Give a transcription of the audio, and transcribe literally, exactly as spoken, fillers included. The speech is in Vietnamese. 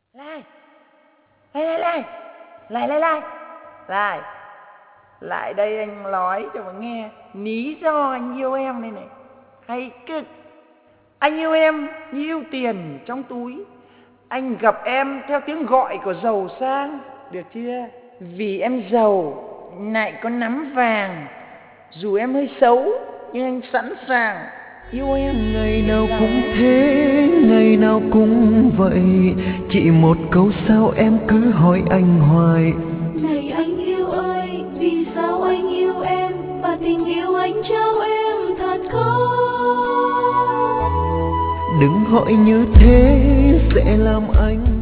Lai, Lai, Lai, Lai, Lai, Lai, Lai, Lai, lại đây anh nói cho mà nghe lý do anh yêu em đây này. Hay cực. Anh yêu em như yêu tiền trong túi. Anh gặp em theo tiếng gọi của giàu sang, được chưa? Vì em giàu lại có nắm vàng. Dù em hơi xấu nhưng anh sẵn sàng yêu em. Ngày nào cũng thế, ngày nào cũng vậy. Chỉ một câu sao em cứ hỏi anh hoài. Này anh yêu ơi, vì sao anh yêu em, và tình yêu anh trao em thật không? Đừng hỏi như thế sẽ làm anh